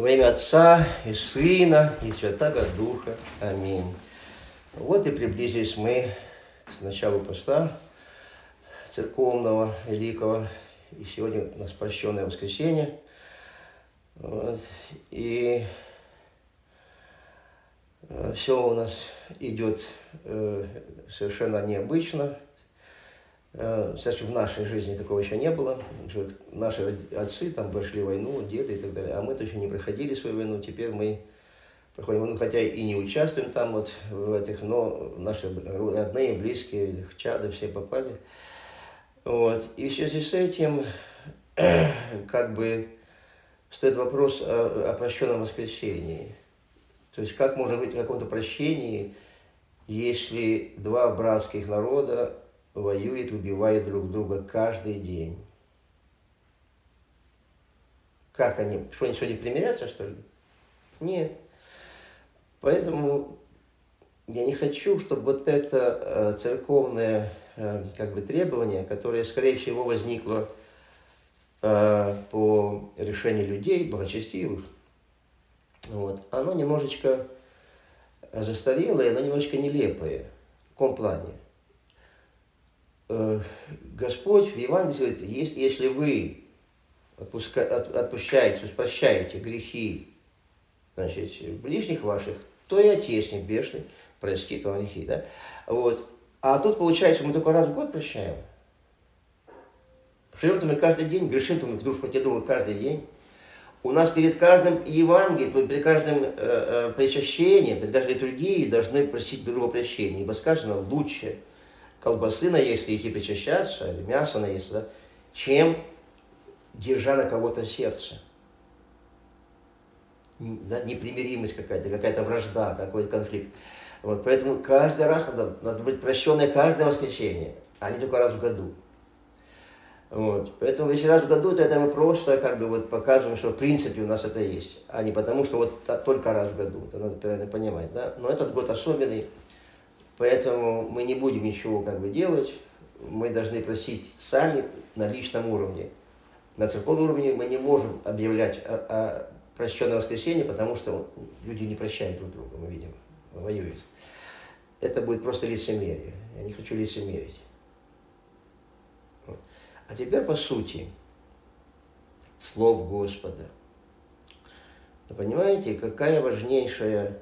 Во имя Отца и Сына и Святаго Духа. Аминь. Вот и приблизились мы к началу поста церковного, великого. И сегодня у нас прощенное воскресенье. Вот. И все у нас идет совершенно необычно. Кстати, в нашей жизни такого еще не было. Наши отцы там прошли войну, деды и так далее. А мы-то еще не проходили свою войну. Теперь мы проходим войну, хотя и не участвуем там вот в этих, но наши родные, близкие, чады все попали. Вот. И в связи с этим как бы стоит вопрос о прощенном воскресении. То есть как можно быть в каком-то прощении, если два братских народа воюют, убивают друг друга каждый день? Как они? Что они сегодня примирятся, что ли? Нет. Поэтому я не хочу, чтобы вот это церковное как бы требование, которое, скорее всего, возникло по решению людей, благочестивых, вот, оно немножечко застарелое, оно немножечко нелепое. В каком плане? Господь в Евангелии говорит, если вы отпускаете, прощаете грехи, значит, ближних ваших, то и Отец Небесный простит вам грехи. Да? Вот. А тут получается, мы только раз в год прощаем. Живем-то мы каждый день, грешим-то мы друг против друга каждый день. У нас перед каждым Евангелием, перед каждым причащением, перед каждой литургией должны просить друг друга прощения. Ибо сказано, лучше колбасы наесть и идти причащаться, или мясо наесть, да, чем держа на кого-то сердце. Да, непримиримость какая-то вражда, какой-то конфликт. Вот, поэтому каждый раз надо быть прощенной каждое воскресенье, а не только раз в году. Вот, поэтому если раз в году, то это мы просто как бы вот показываем, что в принципе у нас это есть, а не потому, что вот только раз в году. Это надо правильно понимать. Да? Но этот год особенный. Поэтому мы не будем ничего как бы делать, мы должны просить сами на личном уровне. На церковном уровне мы не можем объявлять о прощенном воскресенье, потому что люди не прощают друг друга, мы видим, воюют. Это будет просто лицемерие. Я не хочу лицемерить. А теперь по сути слов Господа. Вы понимаете, какая важнейшая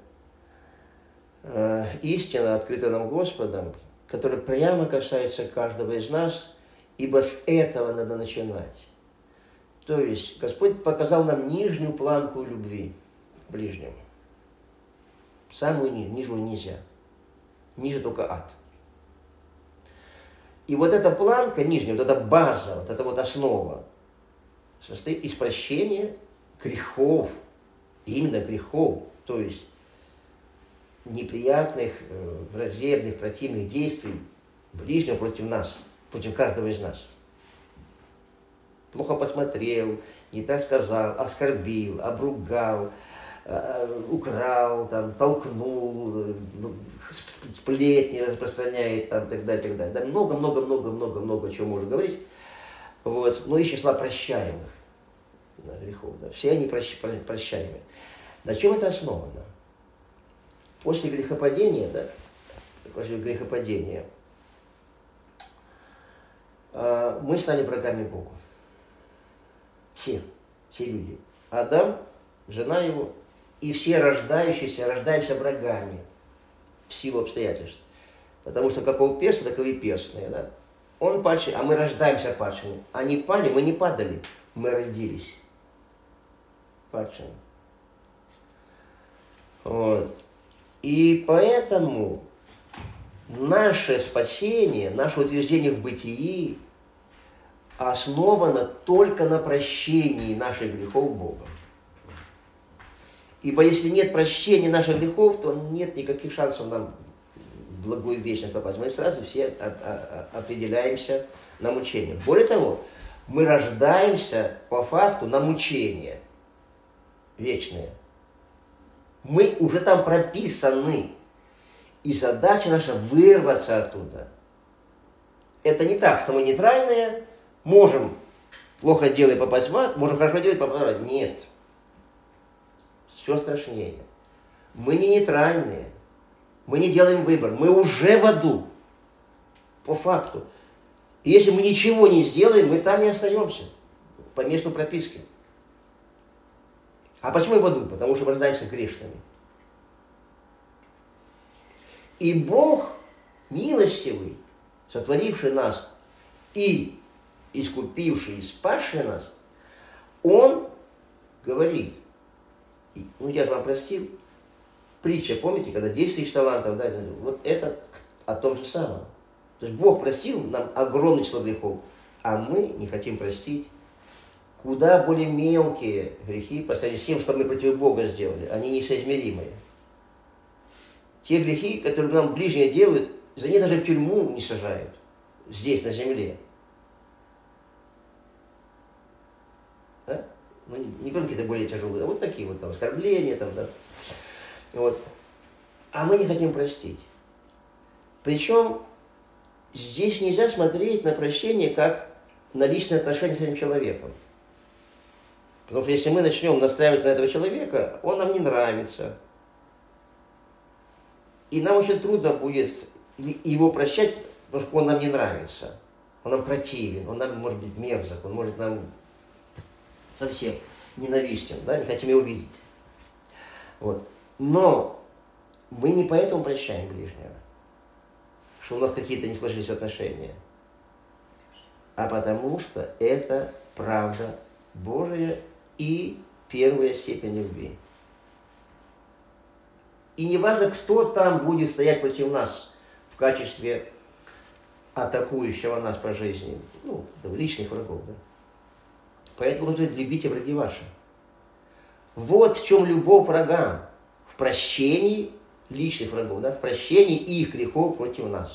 истина, открытая нам Господом, которая прямо касается каждого из нас, ибо с этого надо начинать. То есть Господь показал нам нижнюю планку любви к ближнему. Самую нижнюю нельзя. Ниже только ад. И вот эта планка нижняя, вот эта база, вот эта вот основа состоит из прощения грехов, именно грехов, то есть неприятных, враждебных, противных действий ближнего против нас, против каждого из нас. Плохо посмотрел, не так сказал, оскорбил, обругал, украл, там, толкнул, сплетни распространяет, там, так далее, так далее. Да, много чего можно говорить. Вот. Но из числа прощаемых грехов. Да. Все они прощаемые. На чем это основано? После грехопадения, мы стали врагами Богу. Все люди. Адам, жена его, и все рождаемся врагами в силу обстоятельств. Потому что какого перстня, таковы перстные. Да? Он падший, а мы рождаемся падшими. Они пали, мы не падали, мы родились падшими. Вот. И поэтому наше спасение, наше утверждение в бытии основано только на прощении наших грехов Богом. Ибо если нет прощения наших грехов, то нет никаких шансов нам в благую вечность попасть. Мы сразу все определяемся на мучение. Более того, мы рождаемся по факту на мучение вечное. Мы уже там прописаны. И задача наша вырваться оттуда. Это не так, что мы нейтральные, можем плохо делать попасть в ад, можем хорошо делать попасть в ад. Нет. все страшнее. Мы не нейтральные. Мы не делаем выбор. Мы уже в аду. По факту. И если мы ничего не сделаем, мы там и остаемся. По месту прописки. А почему в аду? Потому что мы рождаемся грешными. И Бог, милостивый, сотворивший нас и искупивший, и спасший нас, Он говорит, ну я же вам простил, притча, помните, когда 10 тысяч талантов, да, вот это о том же самом. То есть Бог простил нам огромное число грехов, а мы не хотим простить. Куда более мелкие грехи по сравнению с тем, что мы против Бога сделали, они несоизмеримые. Те грехи, которые нам ближние делают, за них даже в тюрьму не сажают, здесь, на земле. Да? Ну, не только какие-то более тяжелые, а вот такие вот там оскорбления, там, да. Вот. А мы не хотим простить. Причем здесь нельзя смотреть на прощение как на личные отношения с этим человеком. Потому что если мы начнем настраиваться на этого человека, он нам не нравится. И нам очень трудно будет его прощать, потому что он нам не нравится. Он нам противен, он нам может быть мерзок, он может нам совсем ненавистен, да, не хотим его видеть. Вот. Но мы не поэтому прощаем ближнего, что у нас какие-то не сложились отношения, а потому что это правда Божия и первая степень любви. И не важно, кто там будет стоять против нас в качестве атакующего нас по жизни, ну, личных врагов, да. Поэтому нужно любите враги ваши. Вот в чем любовь врагам. В прощении личных врагов, да, в прощении их грехов против нас.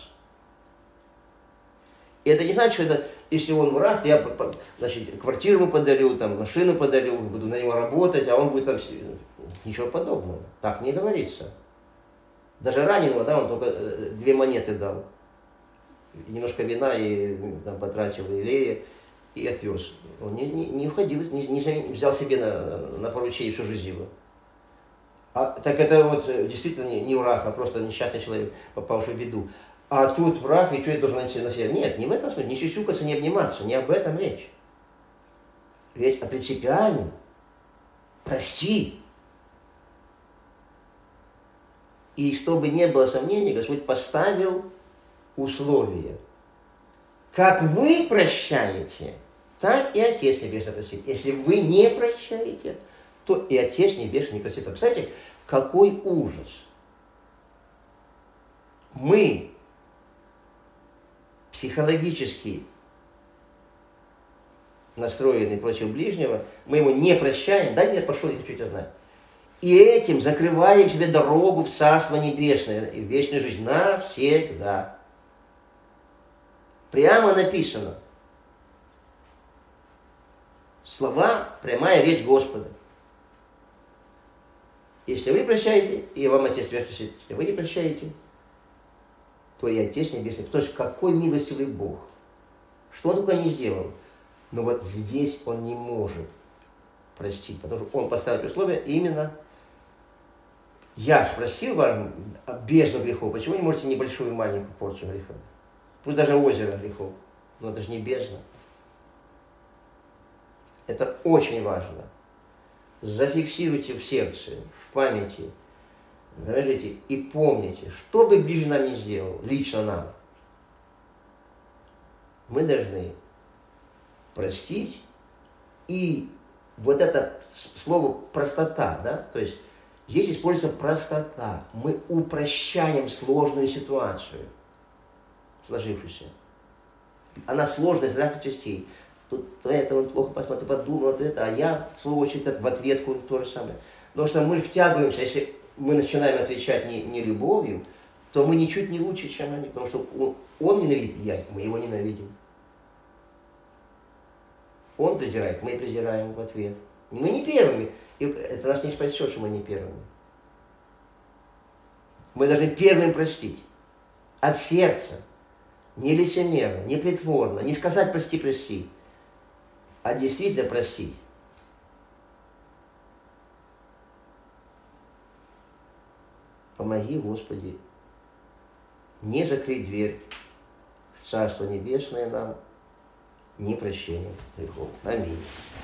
И это не значит, что это, если он враг, я, значит, квартиру ему подарю, там, машину подарю, буду на него работать, а он будет там... Ничего подобного. Так не говорится. Даже раненого, да, он только 2 монеты дал. Немножко вина и там, потратил илея и отвез. Он не входил, не взял себе на поручение всю жизнь его. Так это вот действительно не враг, а просто несчастный человек, попавший в беду. А тут враг, и что я должен найти на себя? Нет, не в этом смысле, не сюсюкаться, не обниматься, не об этом речь. Речь о принципиальном. Прости. И чтобы не было сомнений, Господь поставил условия. Как вы прощаете, так и Отец Небесный простит. Если вы не прощаете, то и Отец Небесный не простит. Представляете, какой ужас. Мы психологически настроены против ближнего, мы его не прощаем, да нет, пошел, я хочу тебя знать. И этим закрываем себе дорогу в Царство Небесное и в вечную жизнь навсегда. Прямо написано. Слова, прямая речь Господа. Если вы прощаете, и вам Отец Небесный простит. Если вы не прощаете, то и Отец Небесный. То есть какой милостивый Бог. Что он только не сделал. Но вот здесь он не может простить, потому что он поставил условия именно: я же простил вам бездну грехов, почему не можете небольшую маленькую порцию греха? Пусть даже озеро грехов, но это же не бездна. Это очень важно. Зафиксируйте в сердце, в памяти, заложите и помните, что бы ближе нам не сделал, лично нам, мы должны простить. И вот это слово простота, да, то есть здесь используется простота. Мы упрощаем сложную ситуацию, сложившуюся. Она сложная из разных частей. Тут это он плохо посмотрел, подумал, вот это, а я, в свою очередь, в ответку то же самое. Потому что мы втягиваемся, если мы начинаем отвечать не любовью, то мы ничуть не лучше, чем они, потому что он ненавидит, мы его ненавидим. Он презирает, мы презираем в ответ. Мы не первыми. И это нас не спасет, что мы не первыми. Мы должны первым простить. От сердца. Не лицемерно, не притворно. Не сказать прости, прости. А действительно простить. помоги, Господи, не закрыть дверь в Царство Небесное нам, ни прощением грехов. Аминь.